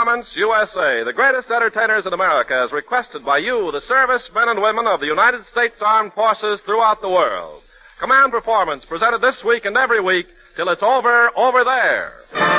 Performance USA, the greatest entertainers in America, as requested by you, the servicemen and women of the United States Armed Forces throughout the world. Command Performance, presented this week and every week till it's over there.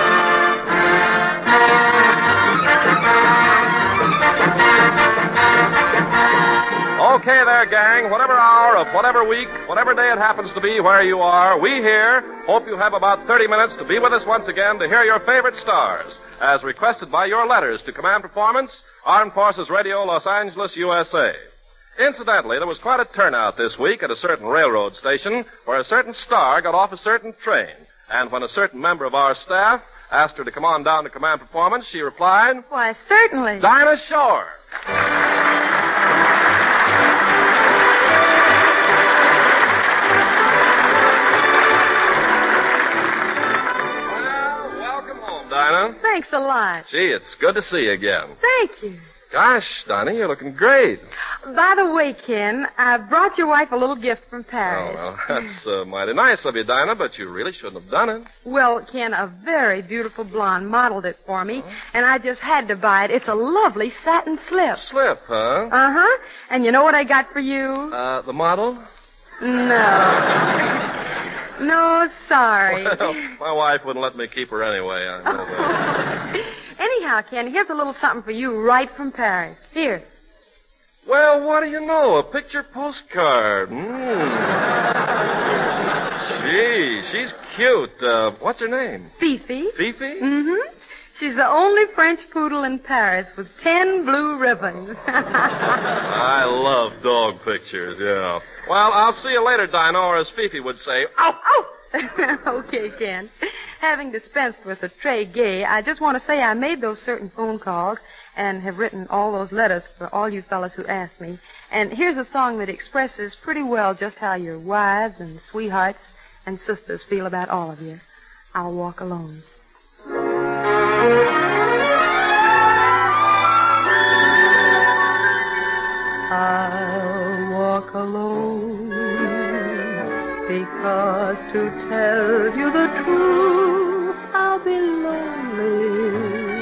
Okay there, gang. Whatever hour of whatever week, whatever day it happens to be where you are, we here hope you have about 30 minutes to be with us once again to hear your favorite stars, as requested by your letters to Command Performance, Armed Forces Radio, Los Angeles, USA. Incidentally, there was quite a turnout this week at a certain railroad station where a certain star got off a certain train. And when a certain member of our staff asked her to come on down to Command Performance, she replied, "Why, certainly. Dinah Shore." Dinah. Thanks a lot. Gee, it's good to see you again. Thank you. Gosh, Dinah, you're looking great. By the way, Ken, I brought your wife a little gift from Paris. Oh, well, that's mighty nice of you, Dinah, but you really shouldn't have done it. Well, Ken, a very beautiful blonde modeled it for me, and I just had to buy it. It's a lovely satin slip. Slip, huh? Uh-huh. And you know what I got for you? The model? No. No, sorry. Well, my wife wouldn't let me keep her anyway. I know that. Anyhow, Ken, here's a little something for you right from Paris. Here. Well, what do you know? A picture postcard. Gee, she's cute. What's her name? Fifi. Fifi? Mm-hmm. She's the only French poodle in Paris with 10 blue ribbons. I love dog pictures, yeah. Well, I'll see you later, Dinah, or as Fifi would say, ow, ow! Okay, Ken. Having dispensed with the très gay, I just want to say I made those certain phone calls and have written all those letters for all you fellas who asked me. And here's a song that expresses pretty well just how your wives and sweethearts and sisters feel about all of you. I'll Walk Alone. I'll walk alone, because to tell you the truth, I'll be lonely.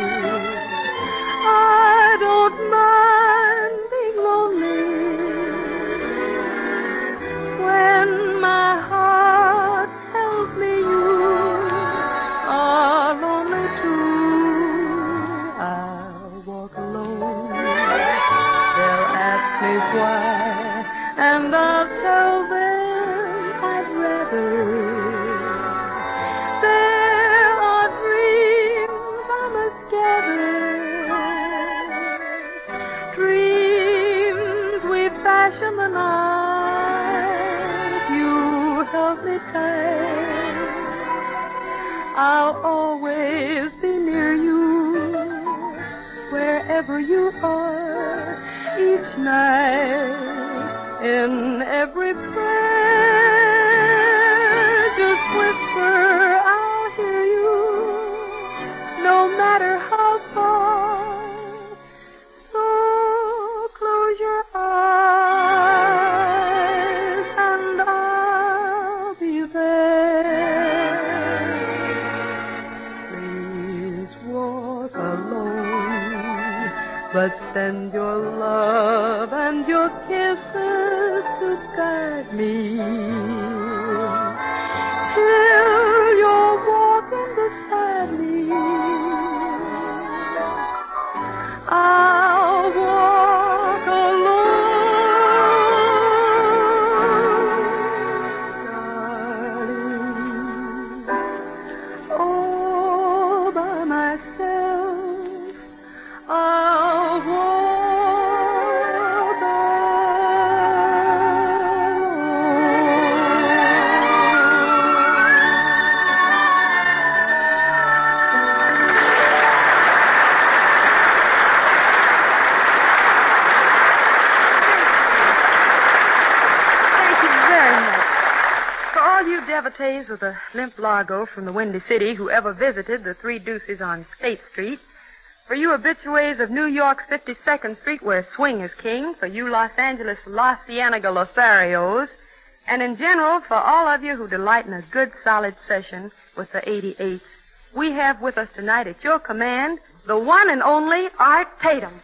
I don't mind being lonely when my heart tells me you are lonely too. I'll walk alone. They'll ask me why, and I'll tell them I'd rather. There are dreams I must gather, dreams we fashion the night. You held me tight. I'll always be near you, wherever you are. Each night, in every prayer, just whisper, I'll hear you, no matter how far. So close your eyes, and I'll be there. Please walk alone, but send your love and your kisses to guide me till you're walking beside me. I'll walk alone, darling, all by myself. I'll walk devotees of the limp Largo from the Windy City who ever visited the Three Deuces on State Street, for you habitués of New York's 52nd Street where swing is king, for you Los Angeles La Cienega Lotharios, and in general for all of you who delight in a good solid session with the 88s, we have with us tonight at your command the one and only Art Tatum.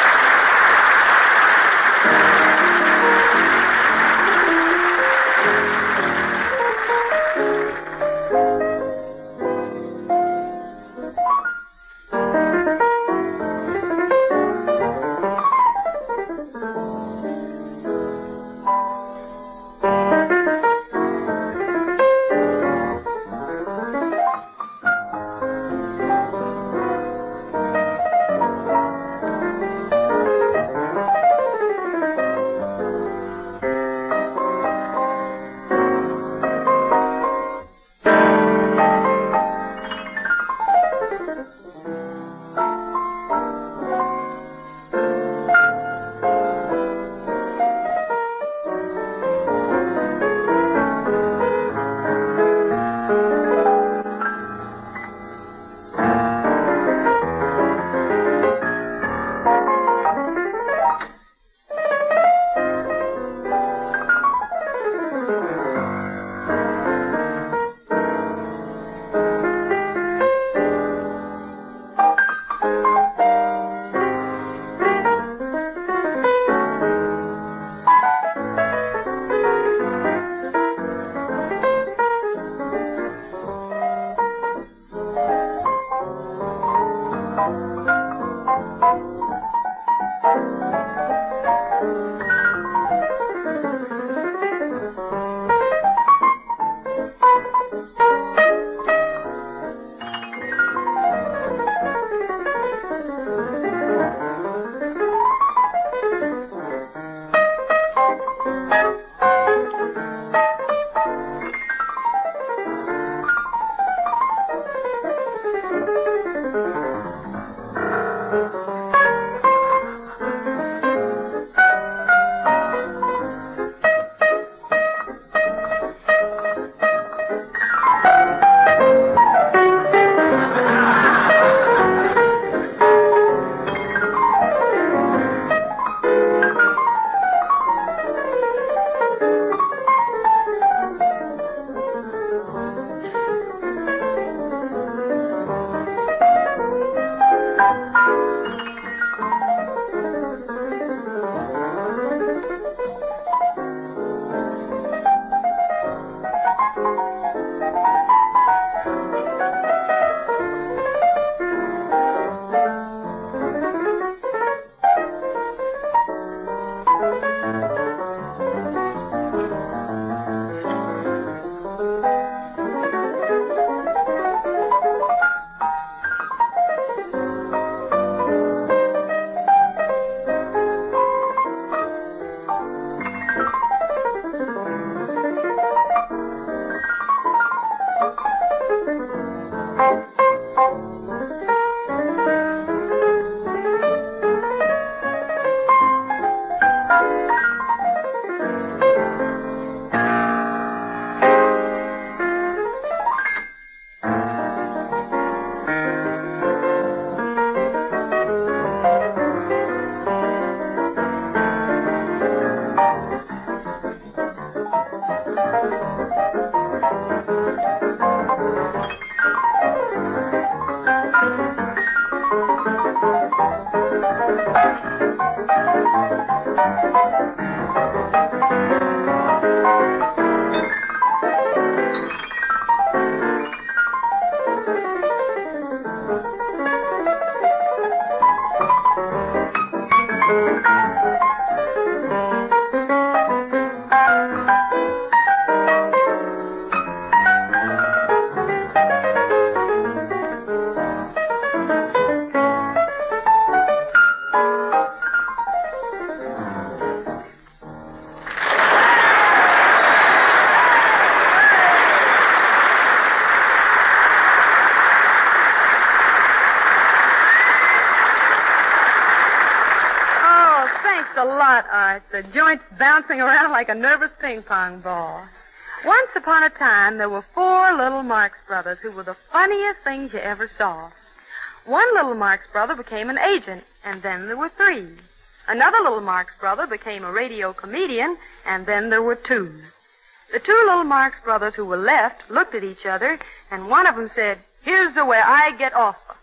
a lot, Art. The joint's bouncing around like a nervous ping pong ball. Once upon a time, there were 4 little Marx Brothers who were the funniest things you ever saw. One little Marx Brother became an agent, and then there were 3. Another little Marx Brother became a radio comedian, and then there were 2. The 2 little Marx Brothers who were left looked at each other, and one of them said, "Here's the way I get off."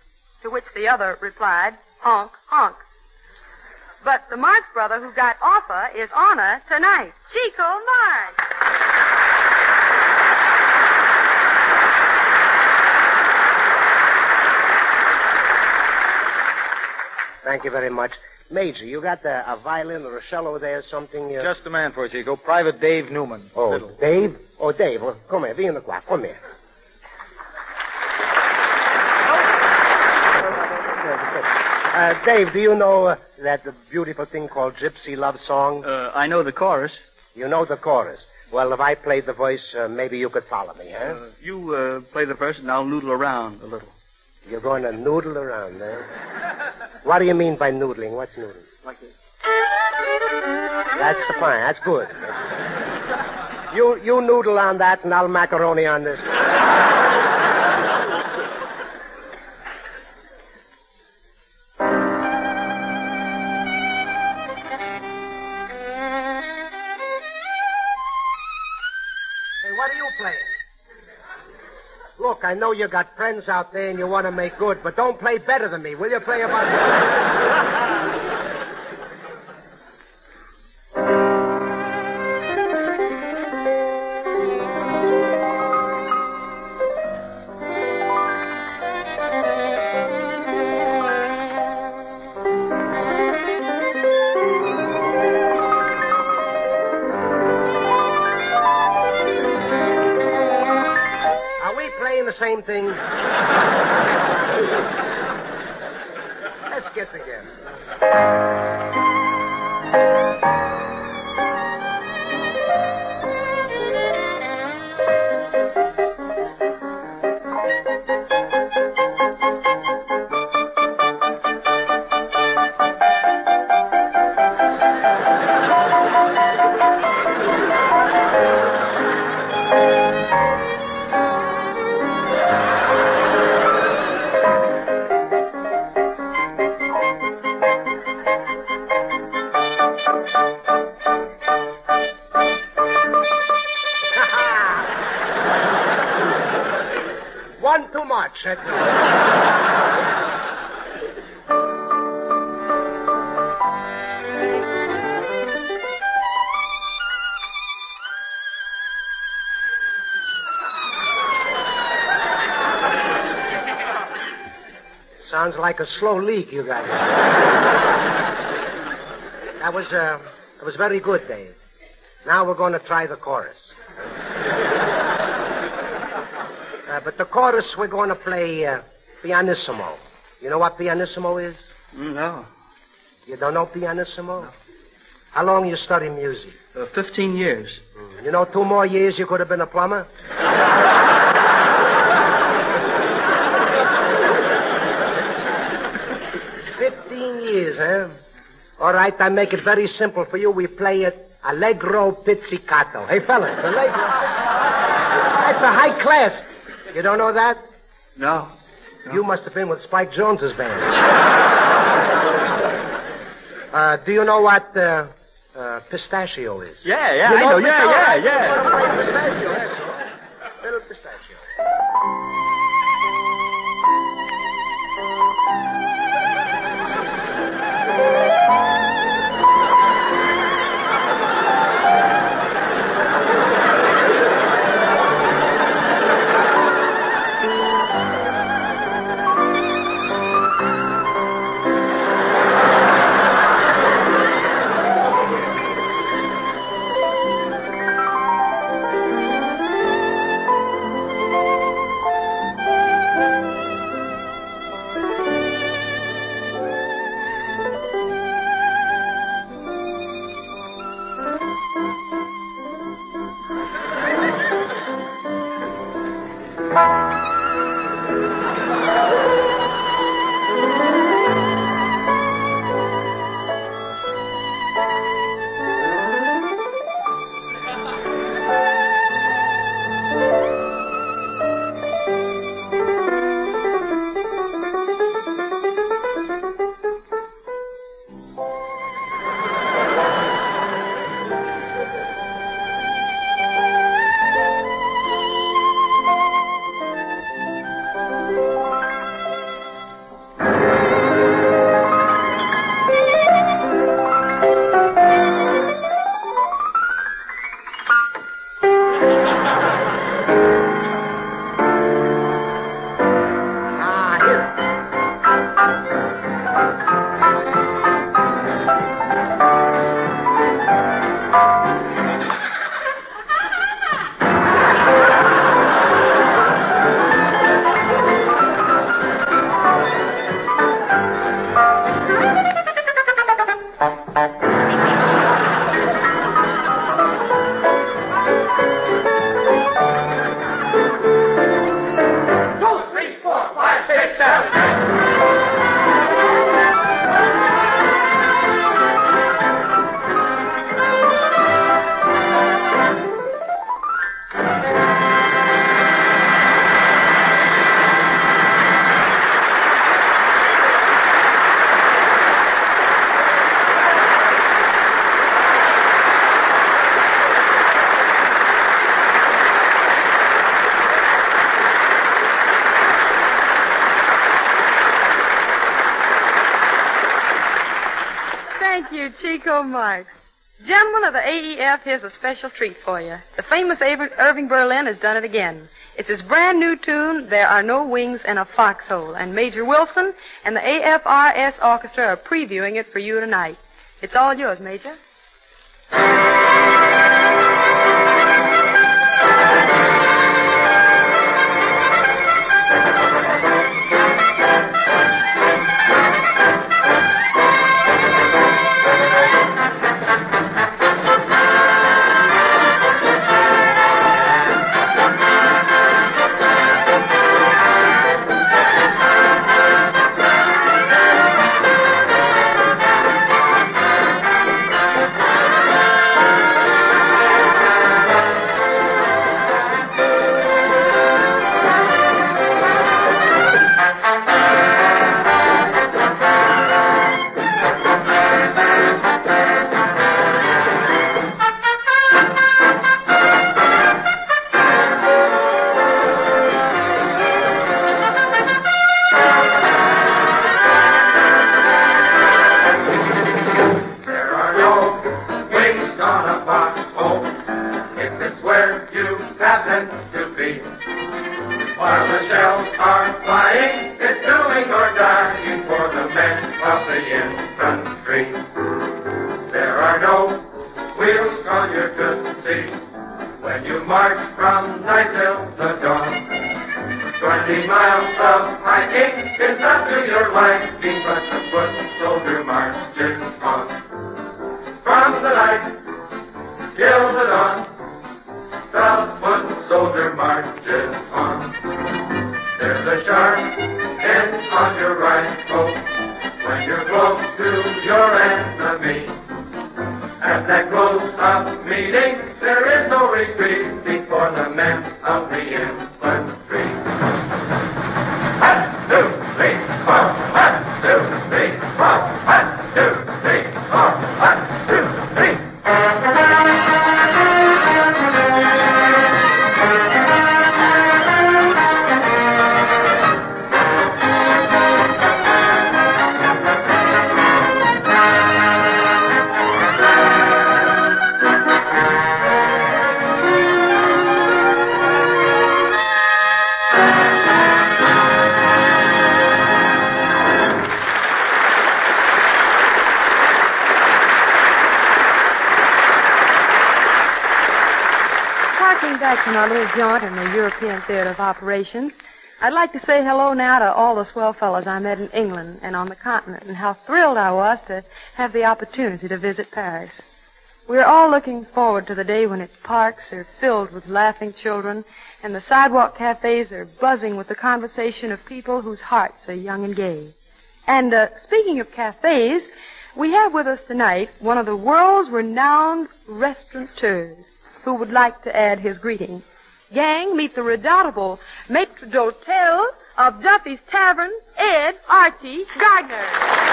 to which the other replied, honk, honk. But the Marx brother who got offer is honor tonight. Chico Marx. Thank you very much. Major, you got a violin or a cello there, something? Just the man for it, Chico. Private Dave Newman. Oh, Fiddle. Dave? Oh, Dave. Well, come here. Be in the quiet. Come here. Dave, do you know that beautiful thing called Gypsy Love Song? I know the chorus. You know the chorus. Well, if I played the voice, maybe you could follow me, huh? You play the verse and I'll noodle around a little. You're going to noodle around, eh? What do you mean by noodling? What's noodling? Like this. That's fine. That's good. You noodle on that, and I'll macaroni on this. Hey, what are you playing? Look, I know you got friends out there and you want to make good, but don't play better than me. Will you play about... the same thing. Let's get together. One too much. Sounds like a slow leak you got. That was very good, Dave. Now we're going to try the chorus. But the chorus, we're going to play pianissimo. You know what pianissimo is? No. You don't know pianissimo? No. How long you study music? 15 years. You know, 2 more years you could have been a plumber? 15 years, huh? All right, I make it very simple for you. We play it allegro pizzicato. Hey, fellas, allegro. That's a high class. You don't know that? No. You must have been with Spike Jones's band. Do you know what pistachio is? Yeah, you know, I know. Yeah. Want to play pistachio? That's all right. Little pistachio. so much. Gentlemen of the AEF, here's a special treat for you. The famous Irving Berlin has done it again. It's his brand new tune, There Are No Wings in a Foxhole, and Major Wilson and the AFRS Orchestra are previewing it for you tonight. It's all yours, Major. Back in our little jaunt in the European Theater of Operations, I'd like to say hello now to all the swell fellows I met in England and on the continent, and how thrilled I was to have the opportunity to visit Paris. We're all looking forward to the day when its parks are filled with laughing children and the sidewalk cafes are buzzing with the conversation of people whose hearts are young and gay. And speaking of cafes, we have with us tonight one of the world's renowned restaurateurs who would like to add his greeting. Gang, meet the redoubtable maître d'hôtel of Duffy's Tavern, Ed Archie Gardner.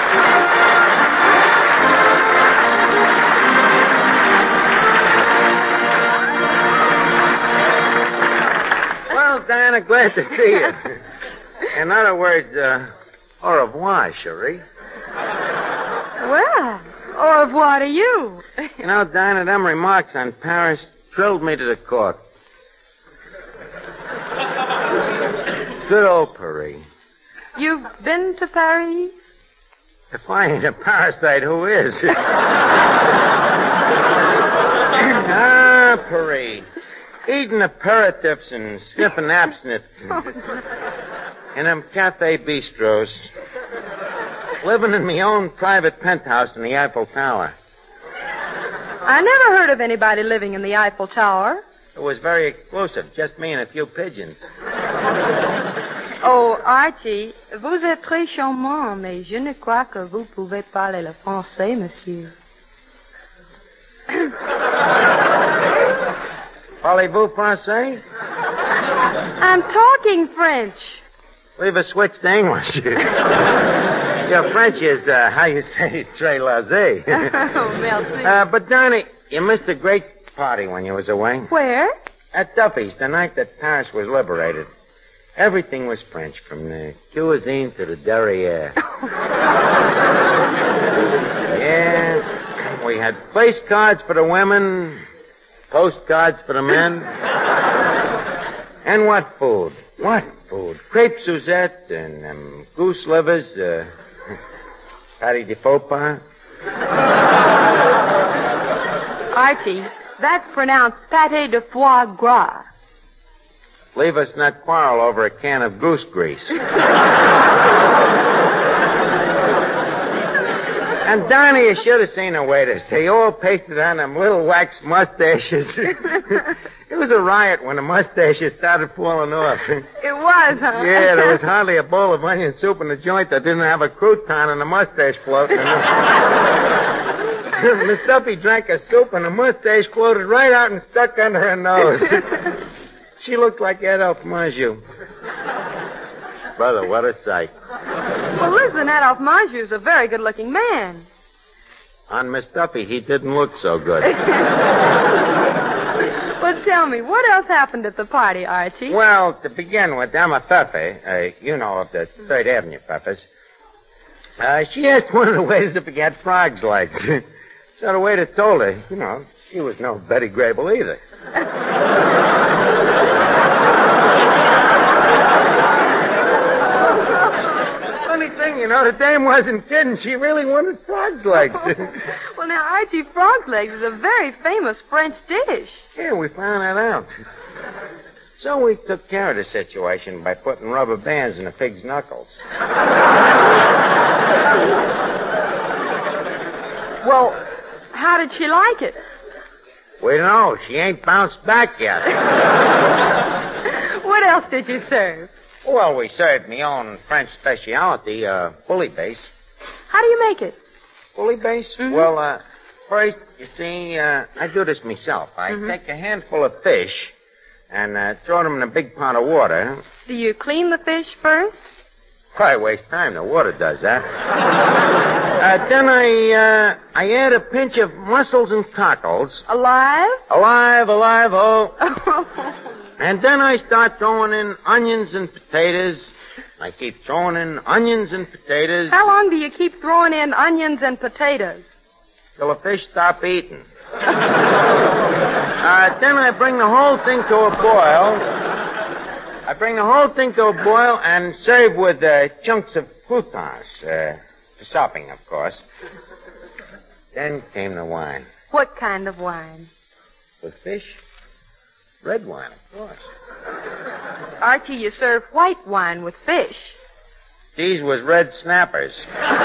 Well, Diana, glad to see you. In other words, au revoir, cherie. Well, au revoir to you. You know, Diana, them remarks on Paris thrilled me to the core. Good old Paris. You've been to Paris? If I ain't a parasite, who is? Paris. Eating aperitifs and sniffing absinthe. In them cafe bistros. Living in my own private penthouse in the Eiffel Tower. I never heard of anybody living in the Eiffel Tower. It was very exclusive, just me and a few pigeons. Oh, Archie, vous êtes très charmant, mais je ne crois que vous pouvez parler le français, monsieur. Parlez-vous français? I'm talking French. We've switched to English. Your French is, how you say, très laissé. Oh, merci. But, Donnie, you missed a great party when you was away. Where? At Duffy's, the night that Paris was liberated. Everything was French, from the cuisine to the derriere. Yeah, we we had place cards for the women, postcards for the men. And what food? What food? Crepe Suzette and goose livers, patty de faux pas. Archie, that's pronounced pâté de foie gras. Leave us not quarrel over a can of goose grease. And Donnie, you should have seen the waiters. They all pasted on them little wax mustaches. It was a riot when the mustaches started falling off. It was, huh? Yeah, there was hardly a bowl of onion soup in the joint that didn't have a crouton and a mustache floating in it. Miss Duffy drank a soup and the mustache floated right out and stuck under her nose. She looked like Adolphe Manjou. Brother, what a sight. Well, listen, Adolphe Manjou's a very good-looking man. On Miss Duffy, he didn't look so good. Well, tell me, what else happened at the party, Archie? Well, to begin with, Emma Pfeffer, you know, of the 3rd Avenue Pfeffers, she asked one of the waiters if he had frog's legs. So the waiter told her, you know, she was no Betty Grable either. Funny thing, you know, the dame wasn't kidding. She really wanted frog's legs. Well, now, Archie, frog's legs is a very famous French dish. Yeah, we found that out. So we took care of the situation by putting rubber bands in the pig's knuckles. Well, how did she like it? We don't know. She ain't bounced back yet. What else did you serve? Well, we served me own French specialty, bouillabaisse. How do you make it? Bouillabaisse? Mm-hmm. Well, first, you see, I do this myself. I take a handful of fish and throw them in a big pot of water. Do you clean the fish first? Why waste time? The water does that. Then I add a pinch of mussels and cockles. Alive? Alive, oh. And then I start throwing in onions and potatoes. I keep throwing in onions and potatoes. How long do you keep throwing in onions and potatoes? Till the fish stop eating. Then I bring the whole thing to a boil. And serve with chunks of croutons. For sopping, of course. Then came the wine. What kind of wine? With fish? Red wine, of course. Archie, you serve white wine with fish. These was red snappers.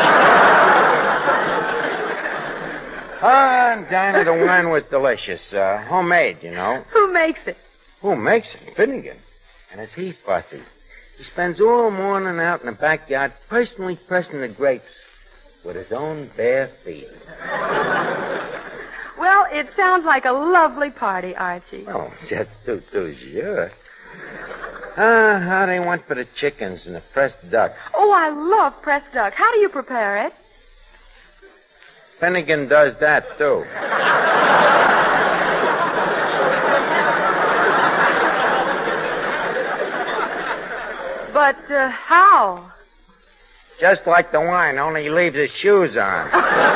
And Dinah, the wine was delicious. Homemade, you know. Who makes it? Who makes it? Finnegan. And is he fussy? He spends all morning out in the backyard personally pressing the grapes with his own bare feet. Well, it sounds like a lovely party, Archie. Oh, just too sure. How they went for the chickens and the pressed duck. Oh, I love pressed duck. How do you prepare it? Finnegan does that, too. But how? Just like the wine, only he leaves his shoes on.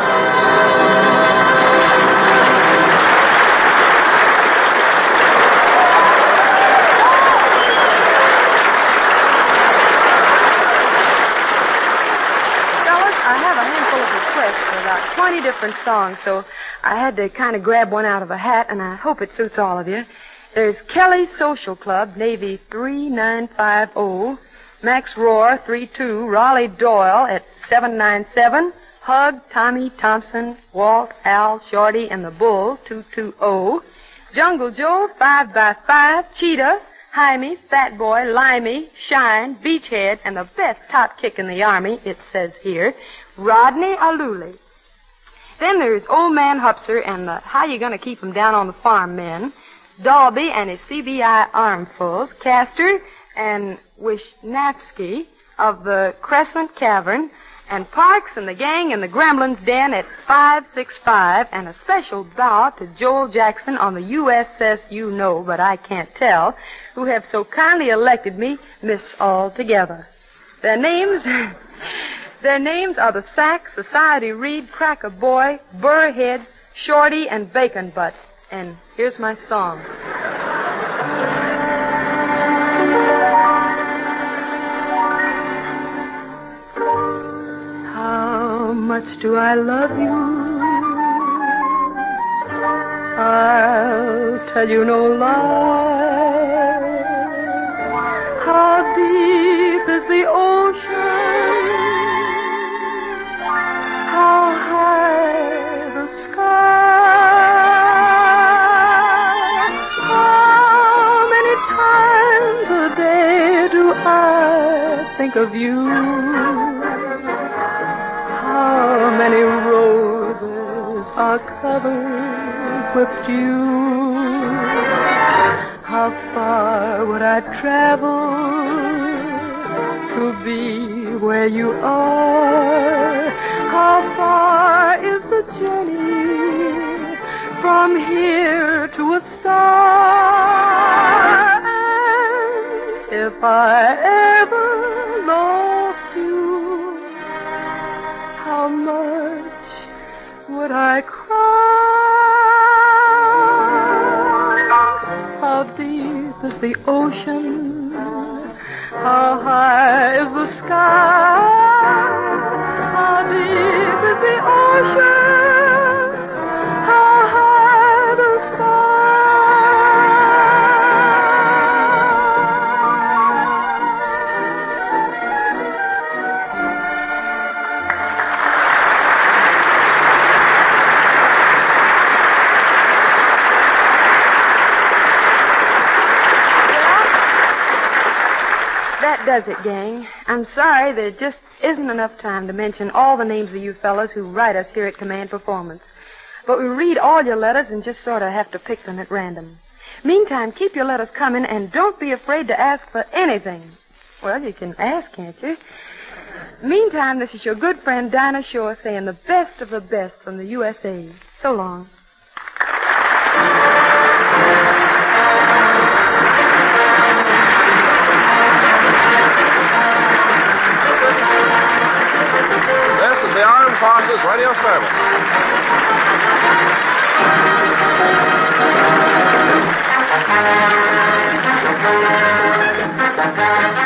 I have a handful of requests for about 20 different songs, so I had to kind of grab one out of a hat, and I hope it suits all of you. There's Kelly Social Club, Navy 3950, Max Roar 32, Raleigh Doyle at 797, Hug, Tommy Thompson, Walt, Al, Shorty, and the Bull 220, Jungle Joe 5x5, Cheetah, Jaime, Fat Boy, Limey, Shine, Beachhead, and the best top kick in the Army, it says here, Rodney Aluli. Then there's Old Man Hupser and the How You Gonna Keep 'Em Down on the Farm Men, Dalby and his CBI Armfuls, Castor and Wishnavsky of the Crescent Cavern, and Parks and the gang in the Gremlins Den at 565, and a special bow to Joel Jackson on the USS You Know, but I can't tell, who have so kindly elected me Miss Altogether. Their names are the Sack, Society Reed, Cracker Boy, Burrhead, Shorty and Bacon Butt. And here's my song. How much do I love you? I'll tell you no lie. How deep is the ocean? How high the sky? How many times a day do I think of you? How many roses are covered with dew? How far would I travel to be where you are? How far is the journey from here to a star? And if I ever lost you, how much would I cry? How deep is the ocean? How high is the sky? How deep is the ocean? How high the That does it, gang. I'm sorry there just isn't enough time to mention all the names of you fellas who write us here at Command Performance. But we read all your letters and just sort of have to pick them at random. Meantime, keep your letters coming and don't be afraid to ask for anything. Well, you can ask, can't you? Meantime, this is your good friend Dinah Shore saying the best of the best from the USA. So long. The Armed Forces Radio Service.